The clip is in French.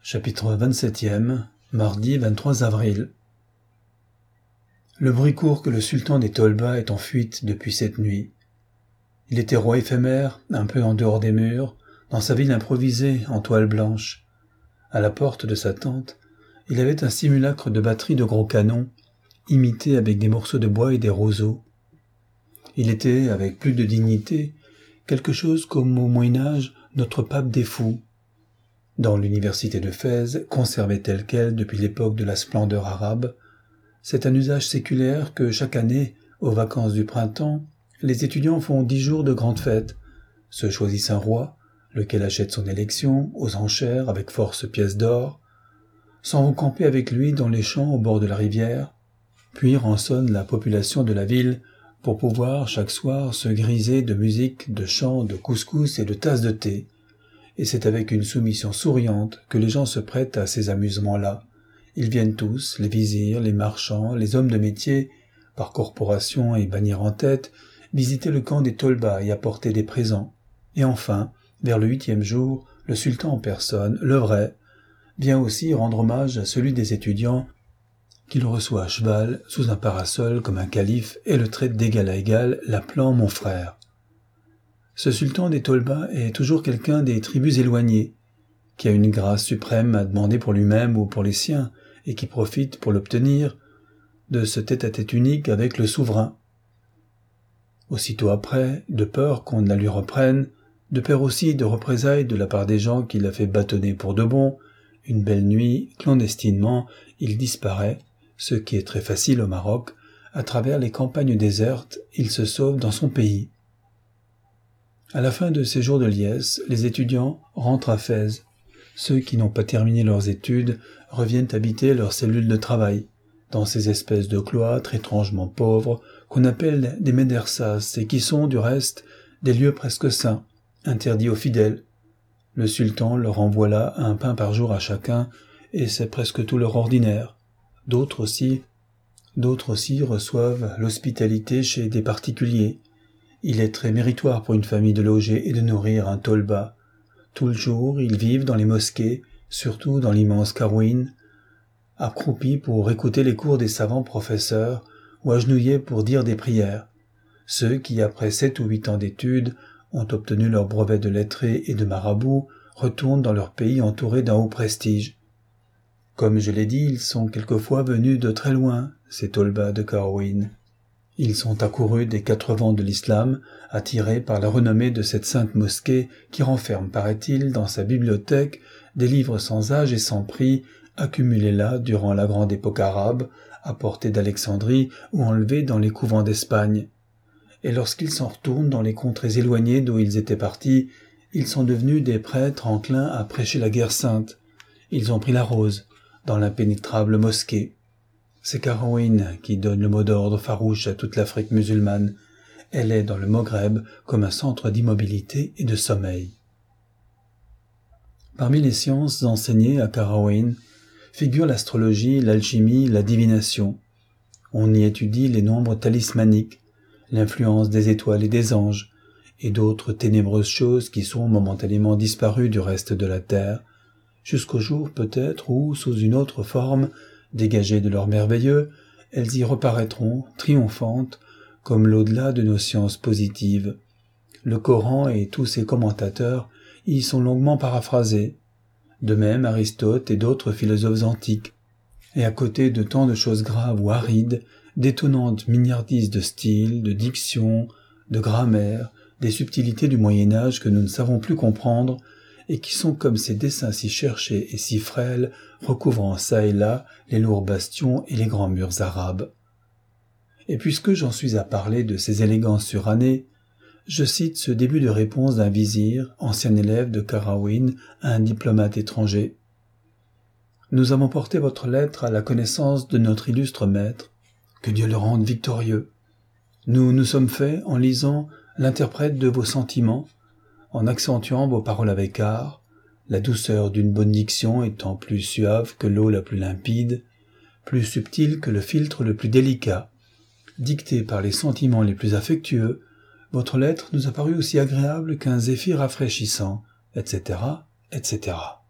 Chapitre 27e, mardi 23 avril. Le bruit court que le sultan des Tolba est en fuite depuis cette nuit. Il était roi éphémère, un peu en dehors des murs, dans sa ville improvisée en toile blanche. À la porte de sa tente, il avait un simulacre de batterie de gros canons, imité avec des morceaux de bois et des roseaux. Il était, avec plus de dignité, quelque chose comme au Moyen-Âge notre pape des fous. Dans l'université de Fès, conservée telle quelle depuis l'époque de la splendeur arabe, c'est un usage séculaire que chaque année, aux vacances du printemps, les étudiants font 10 jours de grande fête, se choisissent un roi, lequel achète son élection aux enchères avec force pièces d'or, s'en vont camper avec lui dans les champs au bord de la rivière, puis rançonnent la population de la ville pour pouvoir chaque soir se griser de musique, de chants, de couscous et de tasses de thé. Et c'est avec une soumission souriante que les gens se prêtent à ces amusements-là. Ils viennent tous, les vizirs, les marchands, les hommes de métier, par corporation et bannière en tête, visiter le camp des Tolba et apporter des présents. Et enfin, vers le 8e jour, le sultan en personne, le vrai, vient aussi rendre hommage à celui des étudiants qu'il reçoit à cheval, sous un parasol comme un calife, et le traite d'égal à égal, l'appelant mon frère. Ce sultan des Tolba est toujours quelqu'un des tribus éloignées, qui a une grâce suprême à demander pour lui-même ou pour les siens, et qui profite, pour l'obtenir, de ce tête-à-tête unique avec le souverain. Aussitôt après, de peur qu'on ne la lui reprenne, de peur aussi de représailles de la part des gens qui l'a fait bâtonner pour de bon, une belle nuit, clandestinement, il disparaît, ce qui est très facile au Maroc, à travers les campagnes désertes, il se sauve dans son pays. À la fin de ces jours de liesse, les étudiants rentrent à Fès. Ceux qui n'ont pas terminé leurs études reviennent habiter leurs cellules de travail, dans ces espèces de cloîtres étrangement pauvres qu'on appelle des médersas et qui sont, du reste, des lieux presque saints, interdits aux fidèles. Le sultan leur envoie là un pain par jour à chacun, et c'est presque tout leur ordinaire. D'autres aussi reçoivent l'hospitalité chez des particuliers. Il est très méritoire pour une famille de loger et de nourrir un tolba. Tout le jour, ils vivent dans les mosquées, surtout dans l'immense Karouin, accroupis pour écouter les cours des savants professeurs ou agenouillés pour dire des prières. Ceux qui, après 7 ou 8 ans d'études, ont obtenu leur brevet de lettré et de marabout, retournent dans leur pays entourés d'un haut prestige. Comme je l'ai dit, ils sont quelquefois venus de très loin, ces tolbas de Karouin. Ils sont accourus des 4 vents de l'islam, attirés par la renommée de cette sainte mosquée qui renferme, paraît-il, dans sa bibliothèque des livres sans âge et sans prix, accumulés là durant la grande époque arabe, apportés d'Alexandrie ou enlevés dans les couvents d'Espagne. Et lorsqu'ils s'en retournent dans les contrées éloignées d'où ils étaient partis, ils sont devenus des prêtres enclins à prêcher la guerre sainte. Ils ont pris la rose dans l'impénétrable mosquée. C'est Karouin qui donne le mot d'ordre farouche à toute l'Afrique musulmane. Elle est dans le Maghreb comme un centre d'immobilité et de sommeil. Parmi les sciences enseignées à Karouin figurent l'astrologie, l'alchimie, la divination. On y étudie les nombres talismaniques, l'influence des étoiles et des anges, et d'autres ténébreuses choses qui sont momentanément disparues du reste de la terre, jusqu'au jour peut-être où, sous une autre forme, dégagées de leur merveilleux, elles y reparaîtront, triomphantes, comme l'au-delà de nos sciences positives. Le Coran et tous ses commentateurs y sont longuement paraphrasés. De même Aristote et d'autres philosophes antiques. Et à côté de tant de choses graves ou arides, d'étonnantes mignardises de style, de diction, de grammaire, des subtilités du Moyen-Âge que nous ne savons plus comprendre, et qui sont comme ces dessins si cherchés et si frêles, recouvrant çà et là les lourds bastions et les grands murs arabes. Et puisque j'en suis à parler de ces élégances surannées, je cite ce début de réponse d'un vizir, ancien élève de Karouin, à un diplomate étranger. « Nous avons porté votre lettre à la connaissance de notre illustre maître, que Dieu le rende victorieux. Nous nous sommes faits, en lisant, l'interprète de vos sentiments, en accentuant vos paroles avec art, la douceur d'une bonne diction étant plus suave que l'eau la plus limpide, plus subtile que le philtre le plus délicat. Dictée par les sentiments les plus affectueux, votre lettre nous a paru aussi agréable qu'un zéphyr rafraîchissant, etc., etc.